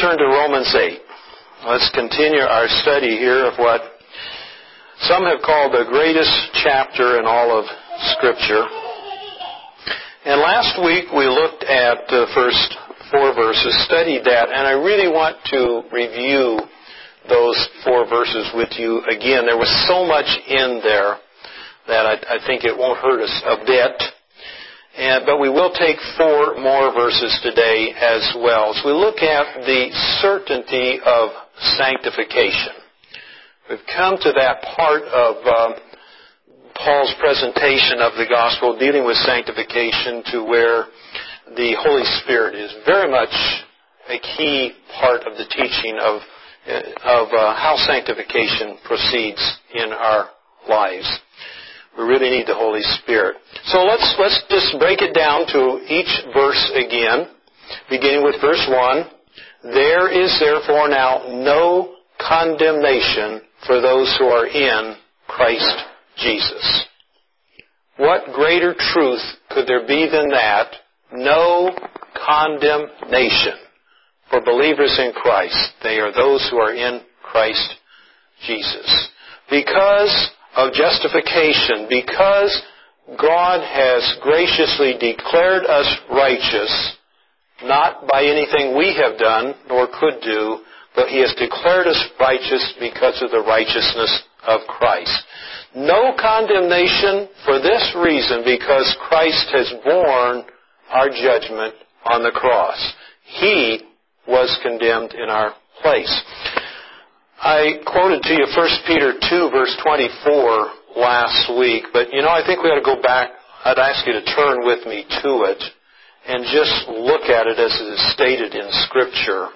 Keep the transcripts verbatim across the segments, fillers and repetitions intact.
turn to Romans eight. Let's continue our study here of what some have called the greatest chapter in all of Scripture. And last week we looked at the first four verses, studied that, and I really want to review those four verses with you again. There was so much in there that I, I think it won't hurt us a bit. And, but we will take four more verses today as well. So we look at the certainty of sanctification. We've come to that part of uh, Paul's presentation of the gospel dealing with sanctification to where the Holy Spirit is very much a key part of the teaching of, of uh, how sanctification proceeds in our lives. We really need the Holy Spirit. So let's let's just break it down to each verse again, beginning with verse one. There is therefore now no condemnation for those who are in Christ Jesus. What greater truth could there be than that? No condemnation for believers in Christ. They are those who are in Christ Jesus. Because of justification, because God has graciously declared us righteous, not by anything we have done nor could do, but He has declared us righteous because of the righteousness of Christ. No condemnation for this reason, because Christ has borne our judgment on the cross. He was condemned in our place. I quoted to you First Peter two, verse twenty-four last week, but you know, I think we ought to go back. I'd ask you to turn with me to it and just look at it as it is stated in Scripture.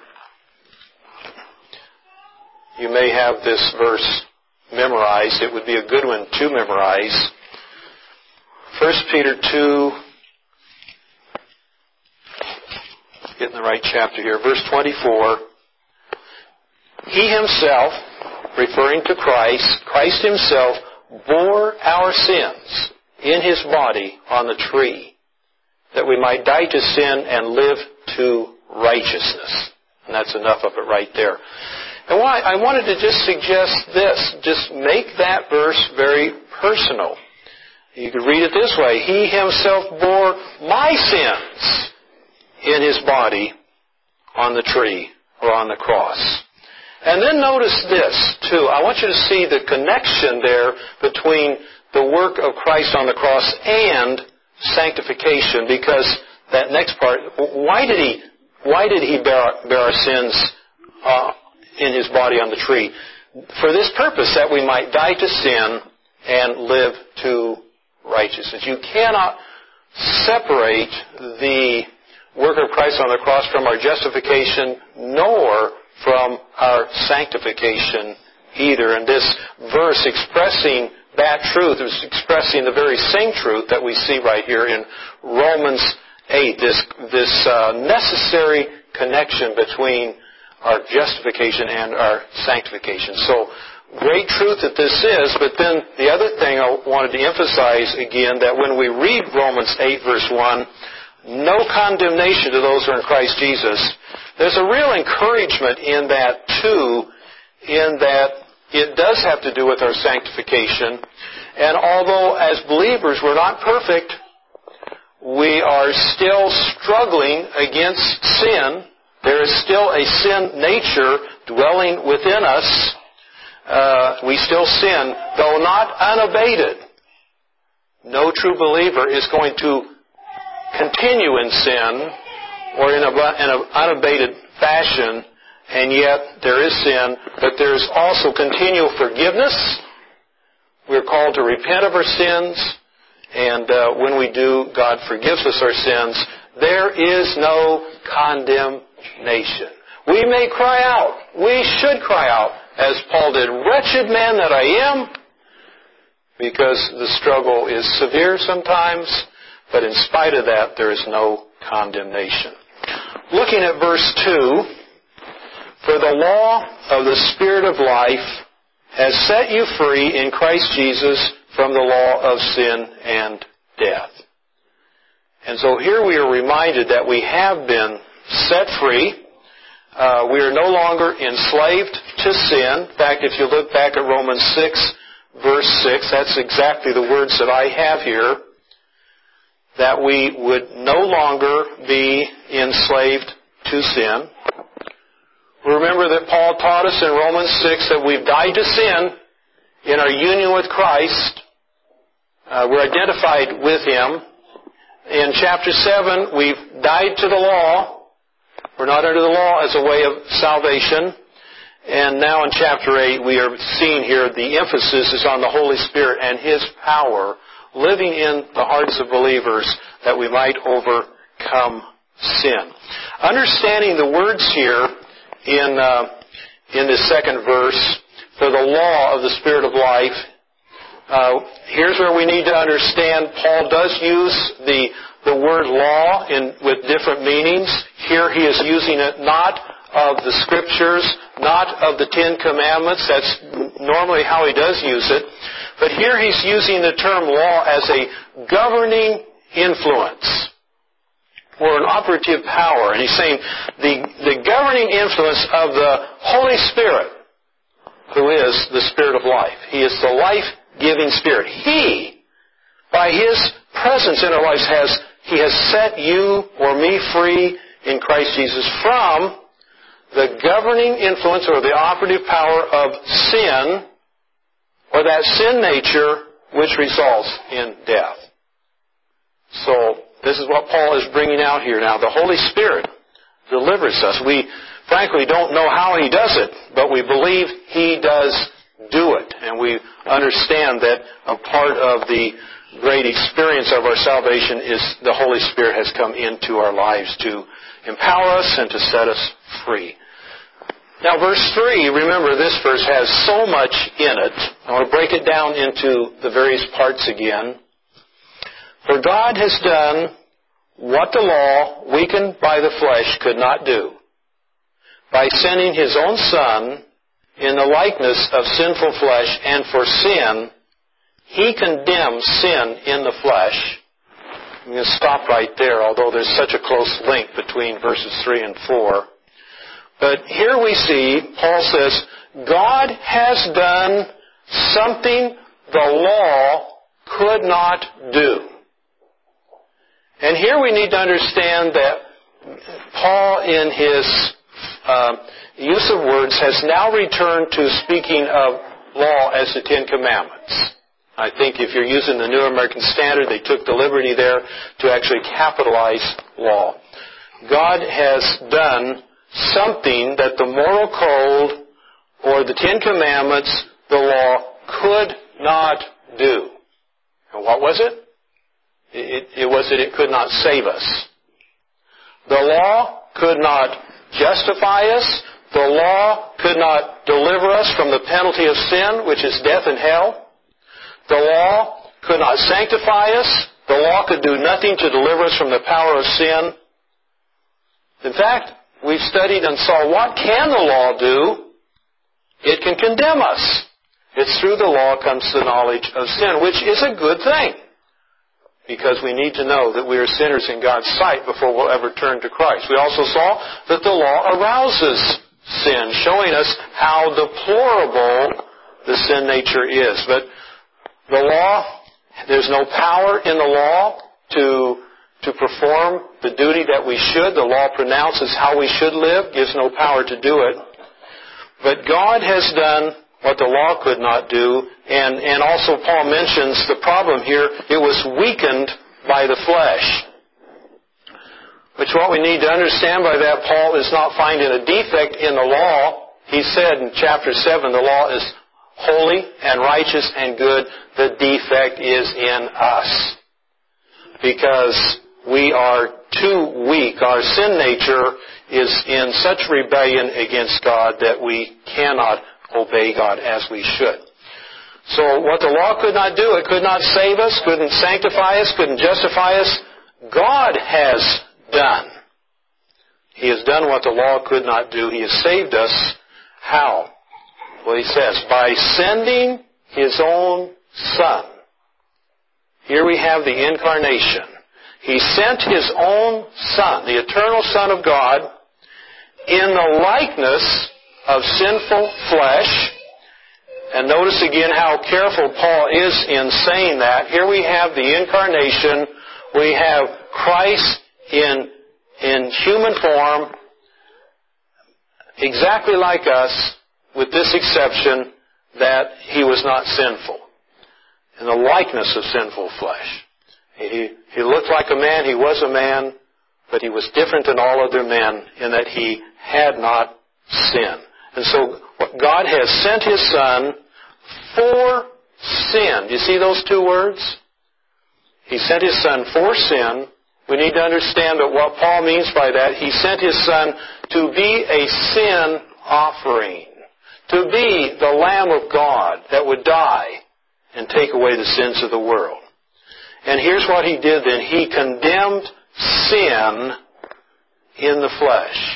You may have this verse memorized. It would be a good one to memorize. First Peter two, getting the right chapter here, verse twenty-four. He Himself, referring to Christ, Christ Himself bore our sins in His body on the tree, that we might die to sin and live to righteousness. And that's enough of it right there. And why I wanted to just suggest this, just make that verse very personal. You could read it this way: He Himself bore my sins in His body on the tree or on the cross. And then notice this, too. I want you to see the connection there between the work of Christ on the cross and sanctification, because that next part, why did He, why did He bear, bear our sins uh, in His body on the tree? For this purpose, that we might die to sin and live to righteousness. You cannot separate the work of Christ on the cross from our justification, nor from our sanctification either. And this verse expressing that truth is expressing the very same truth that we see right here in Romans eight, this, this uh, necessary connection between our justification and our sanctification. So, great truth that this is, but then the other thing I wanted to emphasize again, that when we read Romans eight verse one, no condemnation to those who are in Christ Jesus, there's a real encouragement in that too, in that it does have to do with our sanctification. And although as believers we're not perfect, we are still struggling against sin. There is still a sin nature dwelling within us. Uh, we still sin, though not unabated. No true believer is going to continue in sin or in, a, in an unabated fashion, and yet there is sin, but there is also continual forgiveness. We're called to repent of our sins, and uh, when we do, God forgives us our sins. There is no condemnation. We may cry out. We should cry out, as Paul did, "Wretched man that I am," because the struggle is severe sometimes, but in spite of that, there is no condemnation. Looking at verse two, "For the law of the Spirit of life has set you free in Christ Jesus from the law of sin and death." And so here we are reminded that we have been set free. Uh, we are no longer enslaved to sin. In fact, if you look back at Romans six, verse six, that's exactly the words that I have here, that we would no longer be enslaved to sin. Remember that Paul taught us in Romans six that we've died to sin in our union with Christ. Uh, we're identified with Him. In chapter seven, we've died to the law. We're not under the law as a way of salvation. And now in chapter eight, we are seeing here the emphasis is on the Holy Spirit and His power living in the hearts of believers that we might overcome sin. Understanding the words here in uh, in this second verse, for the law of the Spirit of life, uh, here's where we need to understand Paul does use the the word law in with different meanings. Here he is using it not of the Scriptures, not of the Ten Commandments. That's normally how he does use it. But here he's using the term law as a governing influence, or an operative power. And he's saying the, the governing influence of the Holy Spirit, who is the Spirit of life. He is the life-giving Spirit. He, by His presence in our lives, has He has set you or me free in Christ Jesus from the governing influence or the operative power of sin, or that sin nature which results in death. So, this is what Paul is bringing out here now. The Holy Spirit delivers us. We, frankly, don't know how He does it, but we believe He does do it. And we understand that a part of the great experience of our salvation is the Holy Spirit has come into our lives to empower us and to set us free. Now, verse three, remember this verse has so much in it. I want to break it down into the various parts again. For God has done what the law, weakened by the flesh, could not do, by sending His own Son in the likeness of sinful flesh, and for sin, He condemns sin in the flesh. I'm going to stop right there, although there's such a close link between verses three and four. But here we see, Paul says, God has done something the law could not do. And here we need to understand that Paul, in his uh, use of words, has now returned to speaking of law as the Ten Commandments. I think if you're using the New American Standard, they took the liberty there to actually capitalize law. God has done something that the moral code or the Ten Commandments, the law, could not do. And what was it? It, it was that it could not save us. The law could not justify us. The law could not deliver us from the penalty of sin, which is death and hell. The law could not sanctify us. The law could do nothing to deliver us from the power of sin. In fact, we've studied and saw what can the law do? It can condemn us. It's through the law comes the knowledge of sin, which is a good thing, because we need to know that we are sinners in God's sight before we'll ever turn to Christ. We also saw that the law arouses sin, showing us how deplorable the sin nature is. But the law, there's no power in the law to to perform the duty that we should. The law pronounces how we should live, gives no power to do it. But God has done what the law could not do, and, and also Paul mentions the problem here, it was weakened by the flesh. Which what we need to understand by that, Paul is not finding a defect in the law. He said in chapter seven, the law is holy and righteous and good. The defect is in us, because we are too weak. Our sin nature is in such rebellion against God that we cannot obey God as we should. So what the law could not do, it could not save us, couldn't sanctify us, couldn't justify us. God has done. He has done what the law could not do. He has saved us. How? Well, he says, by sending His own Son. Here we have the incarnation. He sent His own Son, the eternal Son of God, in the likeness of sinful flesh. And notice again how careful Paul is in saying that. Here we have the incarnation. We have Christ in, in human form, exactly like us, with this exception that he was not sinful. In the likeness of sinful flesh. He, he looked like a man, he was a man, but he was different than all other men in that he had not sinned. And so God has sent His Son for sin. Do you see those two words? He sent His Son for sin. We need to understand that what Paul means by that, He sent His Son to be a sin offering. To be the Lamb of God that would die and take away the sins of the world. And here's what He did then. He condemned sin in the flesh.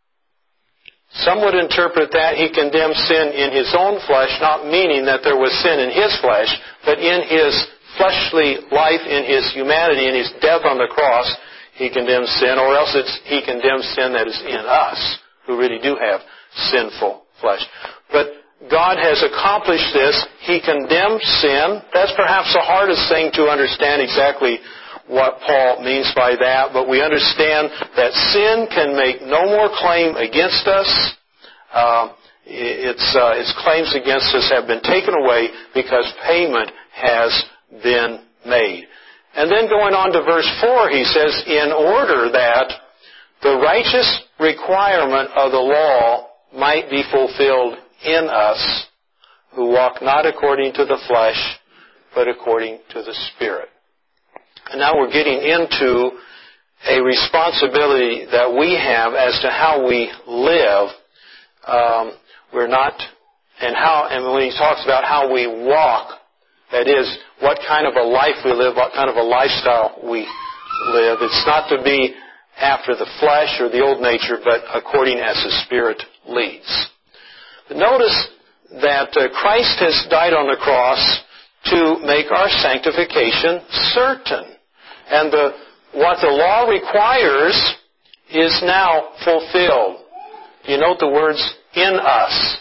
Some would interpret that He condemned sin in His own flesh, not meaning that there was sin in His flesh, but in His fleshly life, in His humanity, in His death on the cross, He condemns sin, or else it's He condemns sin that is in us, who really do have sinful flesh. But God has accomplished this. He condemned sin. That's perhaps the hardest thing to understand exactly what Paul means by that, but we understand that sin can make no more claim against us. Uh, its, uh, its claims against us have been taken away because payment has been made. And then going on to verse four, he says, in order that the righteous requirement of the law might be fulfilled in us, who walk not according to the flesh, but according to the Spirit. And now we're getting into a responsibility that we have as to how we live. Um, we're not, and how, and when he talks about how we walk, that is, what kind of a life we live, what kind of a lifestyle we live. It's not to be after the flesh or the old nature, but according as the Spirit leads. But notice that uh, Christ has died on the cross to make our sanctification certain. And the, what the law requires is now fulfilled. You note the words, in us.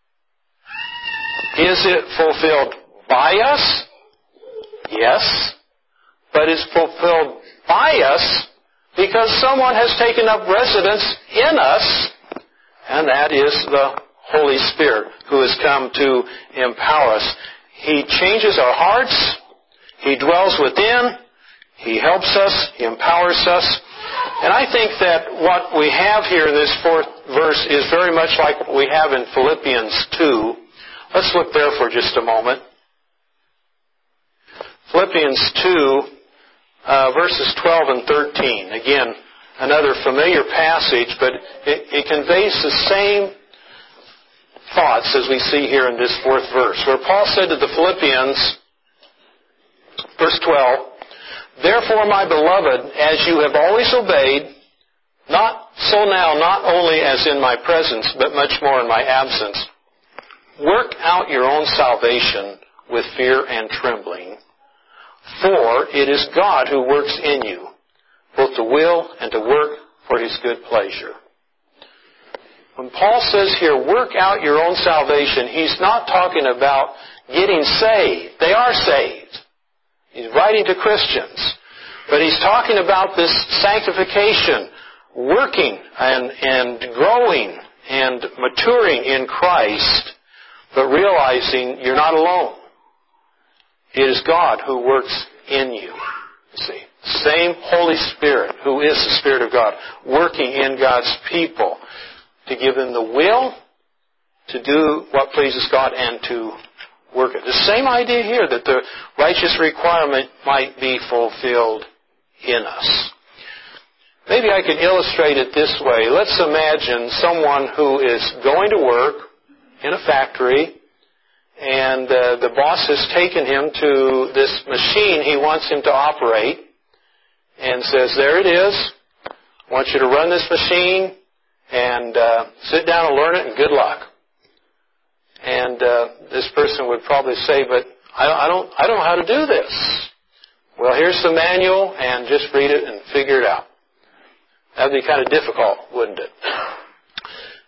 Is it fulfilled by us? Yes. But it's fulfilled by us because someone has taken up residence in us, and that is the Holy Spirit, who has come to empower us. He changes our hearts. He dwells within. He helps us. He empowers us. And I think that what we have here in this fourth verse is very much like what we have in Philippians two. Let's look there for just a moment. Philippians two, uh, verses twelve and thirteen. Again, another familiar passage, but it, it conveys the same thoughts as we see here in this fourth verse, where Paul said to the Philippians, verse twelve, therefore, my beloved, as you have always obeyed, not so now, not only as in my presence, but much more in my absence, work out your own salvation with fear and trembling, for it is God who works in you, both to will and to work for His good pleasure. When Paul says here, work out your own salvation, he's not talking about getting saved. They are saved. He's writing to Christians. But he's talking about this sanctification, working and, and growing and maturing in Christ, but realizing you're not alone. It is God who works in you. You see, same Holy Spirit, who is the Spirit of God, working in God's people to give them the will to do what pleases God and to work it. The same idea here, that the righteous requirement might be fulfilled in us. Maybe I can illustrate it this way. Let's imagine someone who is going to work in a factory, and uh, the boss has taken him to this machine he wants him to operate, and says, there it is. I want you to run this machine, and uh, sit down and learn it, and good luck. And uh, this person would probably say, but I, I don't I don't know how to do this. Well, here's the manual, and just read it and figure it out. That would be kind of difficult, wouldn't it?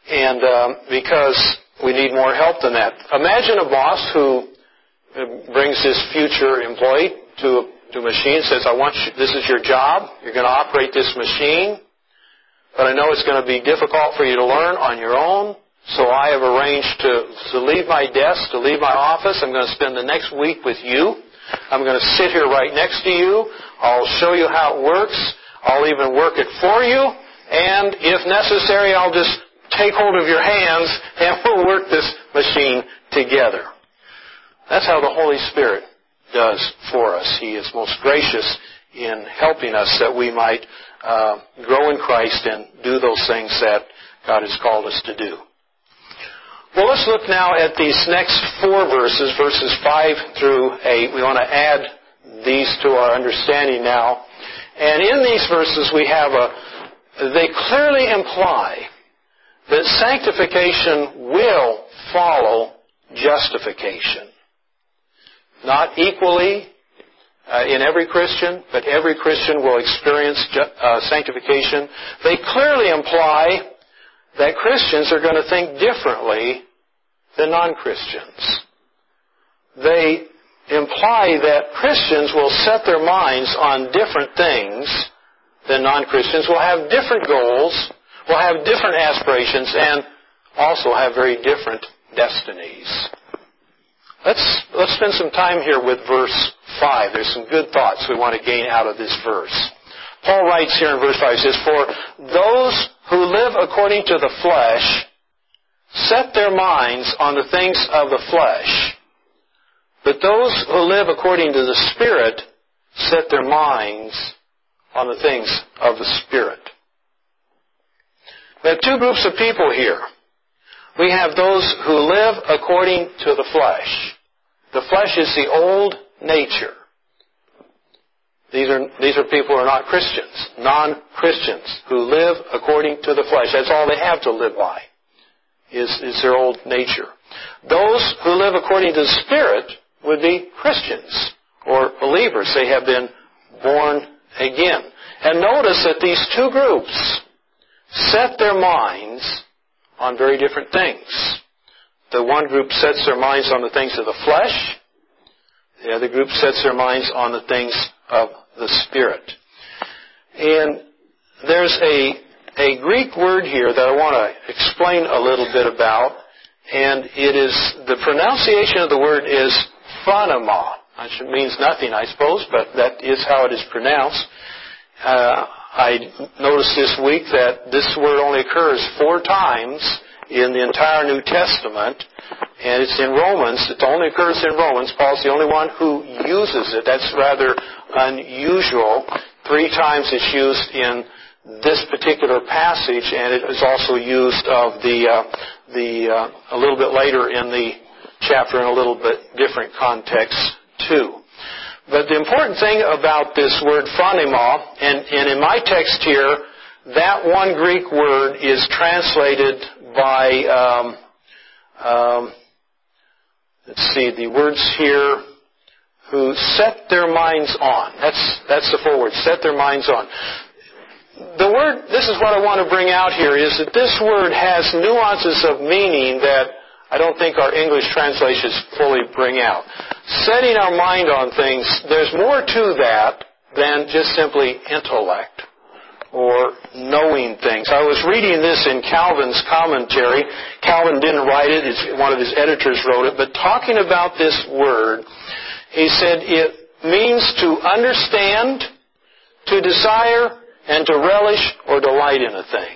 And um, because we need more help than that. Imagine a boss who brings his future employee to a, to a machine and says, I want you, this is your job. You're going to operate this machine. But I know it's going to be difficult for you to learn on your own. So I have arranged to, to leave my desk, to leave my office. I'm going to spend the next week with you. I'm going to sit here right next to you. I'll show you how it works. I'll even work it for you. And if necessary, I'll just take hold of your hands and we'll work this machine together. That's how the Holy Spirit does for us. He is most gracious in helping us that we might uh, grow in Christ and do those things that God has called us to do. Well, let's look now at these next four verses, verses five through eight. We want to add these to our understanding now. And in these verses we have a, they clearly imply that sanctification will follow justification. Not equally uh, in every Christian, but every Christian will experience ju- uh, sanctification. They clearly imply that Christians are going to think differently than non-Christians. They imply that Christians will set their minds on different things than non-Christians, will have different goals, will have different aspirations, and also have very different destinies. Let's, let's spend some time here with verse five. There's some good thoughts we want to gain out of this verse. Paul writes here in verse five, he says, For those who live according to the flesh set their minds on the things of the flesh, but those who live according to the Spirit set their minds on the things of the Spirit. We have two groups of people here. We have those who live according to the flesh. The flesh is the old nature. These are, these are people who are not Christians, non-Christians, who live according to the flesh. That's all they have to live by, is, is their old nature. Those who live according to the Spirit would be Christians, or believers. They have been born again. And notice that these two groups set their minds on very different things. The one group sets their minds on the things of the flesh. The other group sets their minds on the things of the Spirit. And there's a, a Greek word here that I want to explain a little bit about. And it is, the pronunciation of the word is phronema. Which means nothing, I suppose, but that is how it is pronounced. Uh, I noticed this week that this word only occurs four times in the entire New Testament, and it's in Romans. It only occurs in Romans. Paul's the only one who uses it. That's rather unusual. Three times it's used in this particular passage, and it is also used of the uh, the uh, a little bit later in the chapter in a little bit different context too. But the important thing about this word phronema, and, and in my text here, that one Greek word is translated by, um, um, let's see, the words here, who set their minds on. That's, that's the full word, set their minds on. The word, this is what I want to bring out here, is that this word has nuances of meaning that I don't think our English translations fully bring out. Setting our mind on things, there's more to that than just simply intellect or knowing things. I was reading this in Calvin's commentary. Calvin didn't write it, it's, one of his editors wrote it, but talking about this word, he said it means to understand, to desire, and to relish or delight in a thing.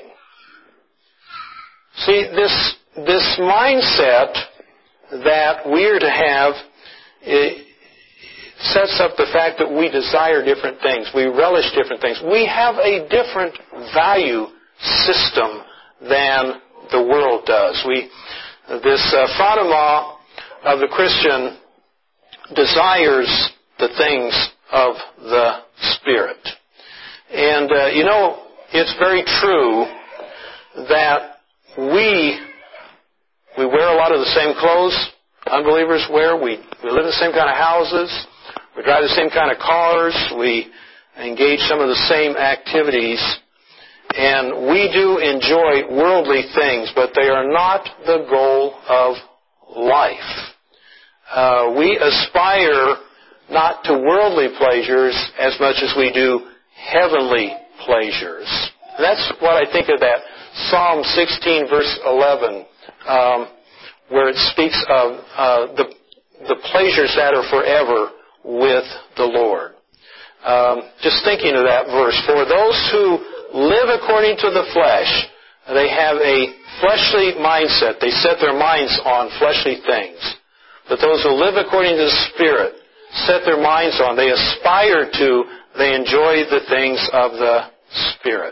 See, this This mindset that we are to have, it sets up the fact that we desire different things. We relish different things. We have a different value system than the world does. We, this uh, phronema of the Christian desires the things of the Spirit. And, uh, you know, it's very true that we We wear a lot of the same clothes unbelievers wear. We, we live in the same kind of houses. We drive the same kind of cars. We engage some of the same activities. And we do enjoy worldly things, but they are not the goal of life. Uh, we aspire not to worldly pleasures as much as we do heavenly pleasures. And that's what I think of that Psalm sixteen, verse eleven, um, where it speaks of uh, the the pleasures that are forever with the Lord. Um, just thinking of that verse, for those who live according to the flesh, they have a fleshly mindset. They set their minds on fleshly things. But those who live according to the Spirit set their minds on, they aspire to, they enjoy the things of the Spirit.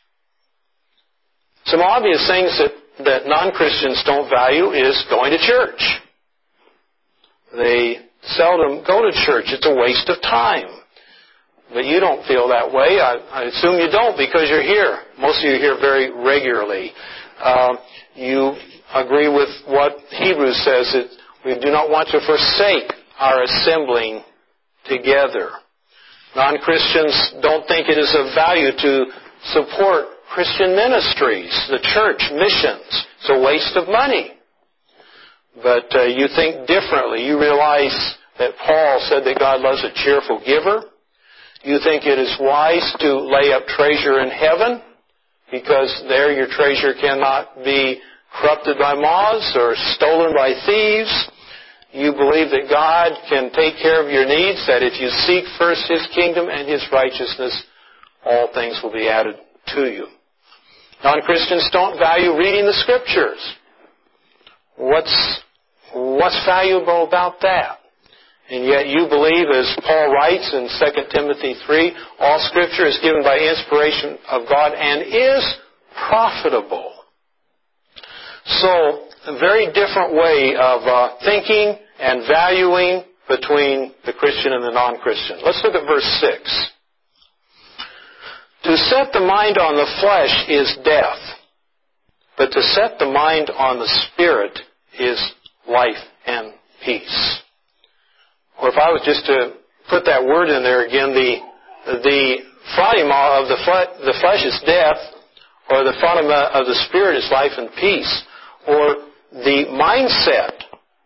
Some obvious things that, that non-Christians don't value is going to church. They seldom go to church. It's a waste of time. But you don't feel that way. I, I assume you don't because you're here. Most of you are here very regularly. Uh, you agree with what Hebrews says, that we do not want to forsake our assembling together. Non-Christians don't think it is of value to support Christian ministries, the church, missions. It's a waste of money. But uh, you think differently. You realize that Paul said that God loves a cheerful giver. You think it is wise to lay up treasure in heaven because there your treasure cannot be corrupted by moths or stolen by thieves. You believe that God can take care of your needs, that if you seek first His kingdom and His righteousness, all things will be added to you. Non-Christians don't value reading the Scriptures. What's, what's valuable about that? And yet you believe, as Paul writes in Second Timothy three, all Scripture is given by inspiration of God and is profitable. So, a very different way of uh, thinking and valuing between the Christian and the non-Christian. Let's look at verse six. To set the mind on the flesh is death, but to set the mind on the Spirit is life and peace. Or if I was just to put that word in there again, the the phronema of the, fle- the flesh is death, or the phronema of the Spirit is life and peace, or the mindset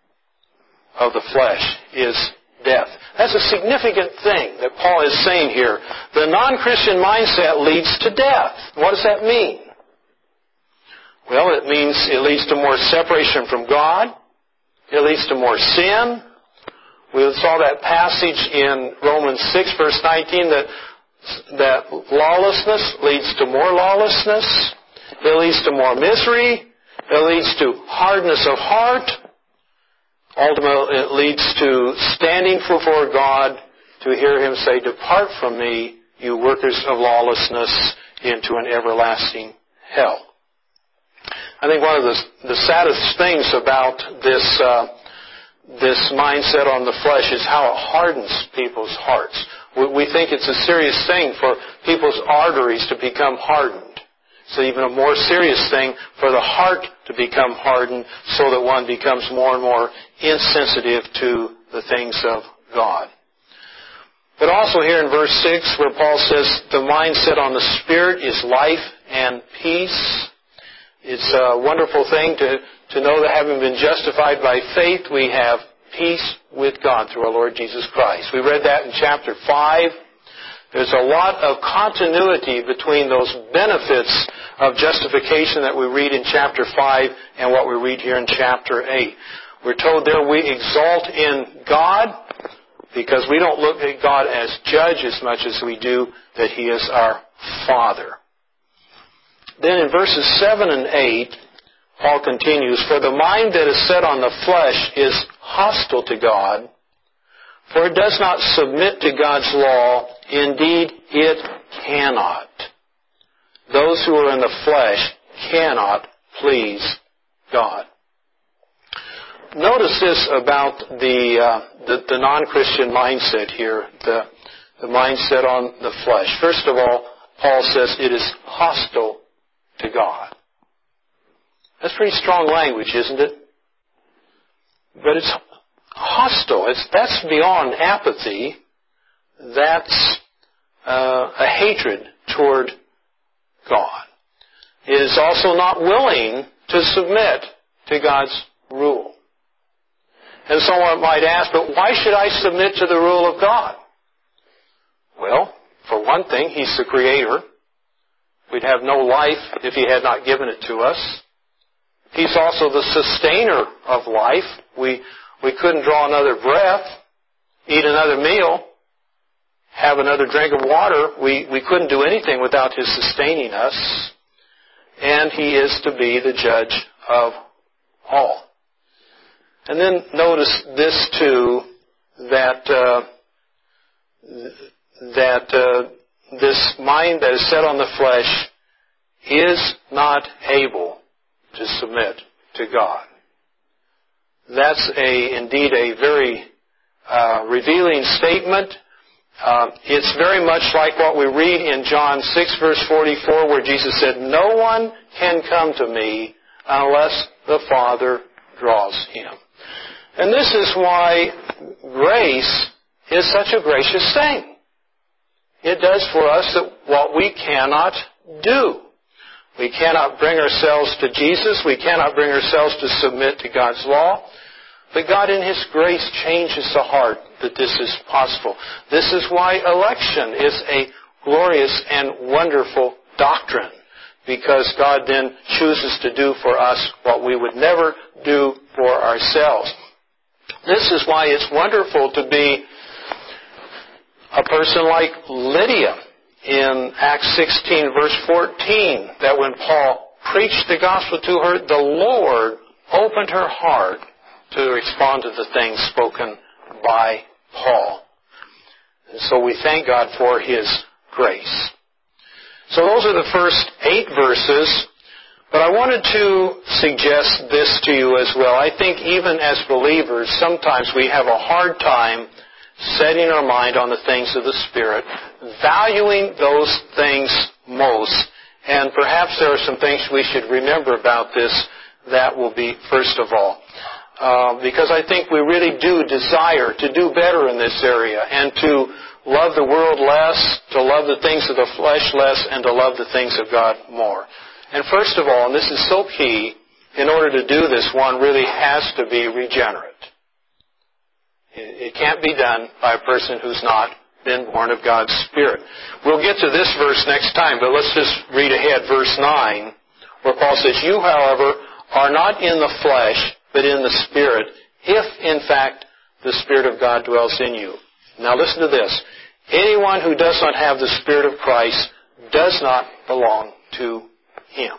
of the flesh is death. That's a significant thing that Paul is saying here. The non-Christian mindset leads to death. What does that mean? Well, it means it leads to more separation from God. It leads to more sin. We saw that passage in Romans six, verse nineteen, that, that lawlessness leads to more lawlessness. It leads to more misery. It leads to hardness of heart. Ultimately, it leads to standing before God to hear Him say, "Depart from me, you workers of lawlessness, into an everlasting hell." I think one of the, the saddest things about this uh, this mindset on the flesh is how it hardens people's hearts. We, we think it's a serious thing for people's arteries to become hardened. It's even a more serious thing for the heart to become hardened so that one becomes more and more insensitive to the things of God. But also here in verse six where Paul says the mindset on the Spirit is life and peace. It's a wonderful thing to, to know that having been justified by faith, we have peace with God through our Lord Jesus Christ. We read that in chapter five. There's a lot of continuity between those benefits of justification that we read in chapter five and what we read here in chapter eight. We're told there we exalt in God because we don't look at God as judge as much as we do that He is our Father. Then in verses seven and eight, Paul continues, "For the mind that is set on the flesh is hostile to God, for it does not submit to God's law. Indeed, it cannot. Those who are in the flesh cannot please God." Notice this about the uh, the, the non-Christian mindset here, the, the mindset on the flesh. First of all, Paul says it is hostile to God. That's pretty strong language, isn't it? But it's hostile. It's, that's beyond apathy. That's uh, a hatred toward God. is also not willing to submit to God's rule. And someone might ask, but why should I submit to the rule of God? Well, for one thing, He's the Creator. We'd have no life if He had not given it to us. He's also the sustainer of life. We, we couldn't draw another breath, eat another meal, have another drink of water. We, we couldn't do anything without His sustaining us. And He is to be the judge of all. And then notice this too, that uh, that uh, this mind that is set on the flesh is not able to submit to God. That's a indeed a very uh, revealing statement. Uh, it's very much like what we read in John six, verse forty-four, where Jesus said, "No one can come to me unless the Father draws him." And this is why grace is such a gracious thing. It does for us that what we cannot do. We cannot bring ourselves to Jesus. We cannot bring ourselves to submit to God's law. But God in His grace changes the heart that this is possible. This is why election is a glorious and wonderful doctrine, because God then chooses to do for us what we would never do for ourselves. This is why it's wonderful to be a person like Lydia in Acts sixteen, verse fourteen, that when Paul preached the gospel to her, the Lord opened her heart to respond to the things spoken by Paul. And so we thank God for His grace. So those are the first eight verses, but I wanted to suggest this to you as well. I think even as believers, sometimes we have a hard time setting our mind on the things of the Spirit, valuing those things most. And perhaps there are some things we should remember about this. That will be first of all. Uh, because I think we really do desire to do better in this area and to love the world less, to love the things of the flesh less, and to love the things of God more. And first of all, and this is so key, in order to do this, one really has to be regenerate. It can't be done by a person who's not been born of God's Spirit. We'll get to this verse next time, but let's just read ahead, verse nine, where Paul says, "You, however, are not in the flesh, but in the Spirit, if, in fact, the Spirit of God dwells in you." Now listen to this. Anyone who does not have the Spirit of Christ does not belong to Him.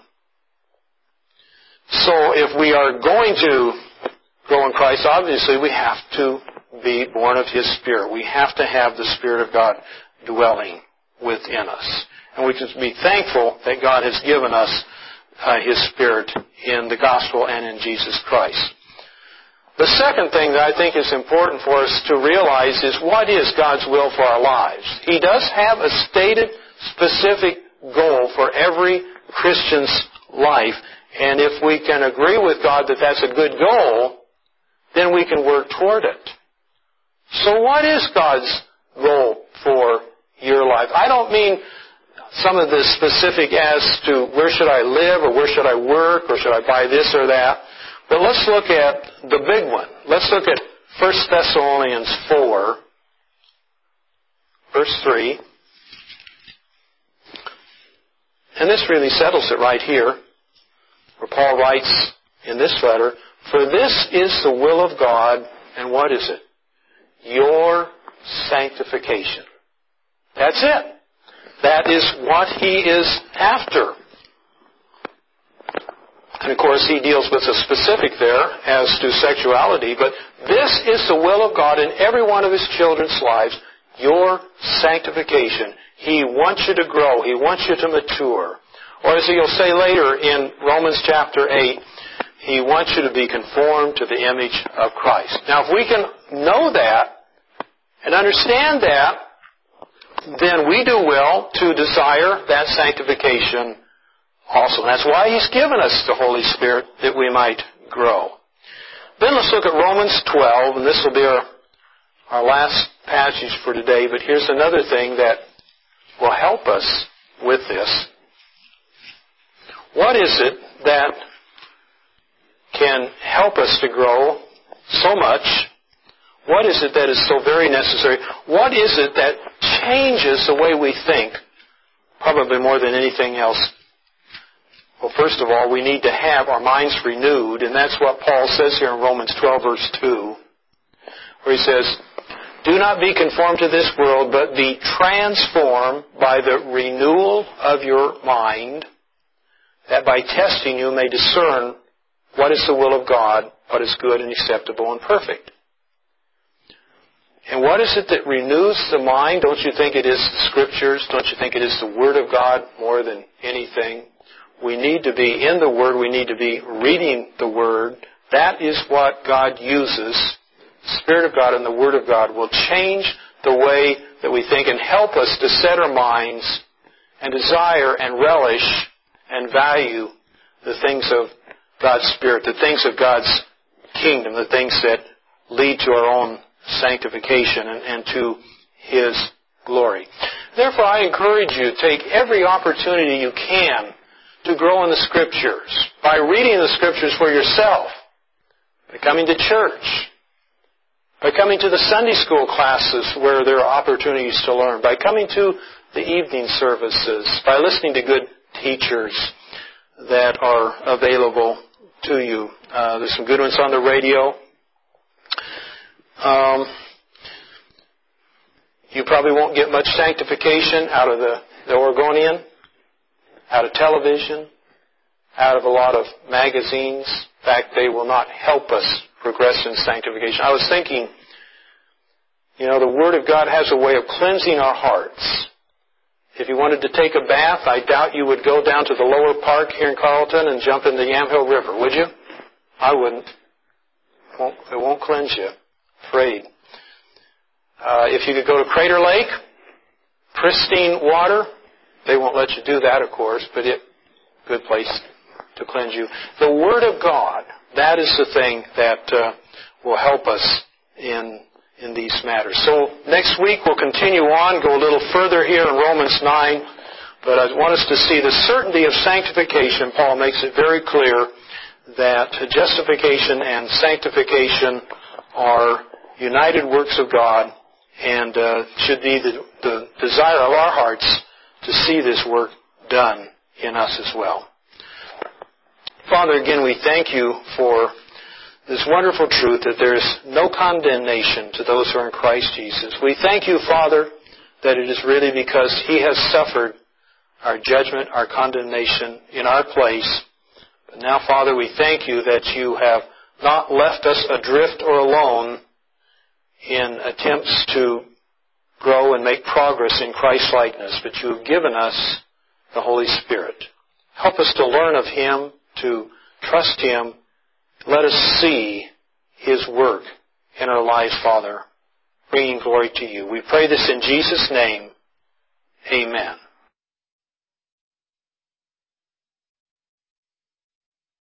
So if we are going to grow in Christ, obviously we have to be born of His Spirit. We have to have the Spirit of God dwelling within us. And we can be thankful that God has given us uh, His Spirit in the gospel and in Jesus Christ. The second thing that I think is important for us to realize is what is God's will for our lives. He does have a stated, specific goal for every Christian's life. And if we can agree with God that that's a good goal, then we can work toward it. So what is God's goal for your life? I don't mean some of the specific as to where should I live or where should I work or should I buy this or that. But let's look at the big one. Let's look at First Thessalonians four, verse three. And this really settles it right here, where Paul writes in this letter, "For this is the will of God," and what is it? "Your sanctification." That's it. That is what He is after. And of course, He deals with a specific there as to sexuality, but this is the will of God in every one of His children's lives, your sanctification. He wants you to grow. He wants you to mature. Or as He'll say later in Romans chapter eight, He wants you to be conformed to the image of Christ. Now, if we can know that and understand that, then we do well to desire that sanctification also. And that's why He's given us the Holy Spirit, that we might grow. Then let's look at Romans twelve, and this will be our, our last passage for today. But here's another thing that will help us with this. What is it that can help us to grow so much? What is it that is so very necessary? What is it that changes the way we think, probably more than anything else? Well, first of all, we need to have our minds renewed, and that's what Paul says here in Romans twelve, verse two, where he says, "Do not be conformed to this world, but be transformed by the renewal of your mind, that by testing you may discern what is the will of God, what is good and acceptable and perfect." And what is it that renews the mind? Don't you think it is the Scriptures? Don't you think it is the Word of God more than anything? We need to be in the Word. We need to be reading the Word. That is what God uses. The Spirit of God and the Word of God will change the way that we think and help us to set our minds and desire and relish and value the things of God's Spirit, the things of God's kingdom, the things that lead to our own sanctification and, and to His glory. Therefore, I encourage you to take every opportunity you can to grow in the Scriptures by reading the Scriptures for yourself, by coming to church, by coming to the Sunday school classes where there are opportunities to learn, by coming to the evening services, by listening to good teachers that are available to you. Uh, there's some good ones on the radio. Um, you probably won't get much sanctification out of the, the Oregonian, out of television, out of a lot of magazines. In fact, they will not help us progress in sanctification. I was thinking, you know, the Word of God has a way of cleansing our hearts. If you wanted to take a bath, I doubt you would go down to the lower park here in Carlton and jump in the Yamhill River, would you? I wouldn't. It won't, it won't cleanse you. Afraid. Uh, if you could go to Crater Lake, pristine water, they won't let you do that, of course, but it, good place to cleanse you. The Word of God, that is the thing that uh, will help us in in these matters. So next week we'll continue on, go a little further here in Romans nine, but I want us to see the certainty of sanctification. Paul makes it very clear that justification and sanctification are united works of God, and uh, should be the, the desire of our hearts to see this work done in us as well. Father, again, we thank you for this wonderful truth that there is no condemnation to those who are in Christ Jesus. We thank you, Father, that it is really because He has suffered our judgment, our condemnation in our place. But now, Father, we thank you that you have not left us adrift or alone in attempts to grow and make progress in Christ-likeness, but you have given us the Holy Spirit. Help us to learn of Him, to trust Him. Let us see His work in our lives, Father, bringing glory to you. We pray this in Jesus' name. Amen.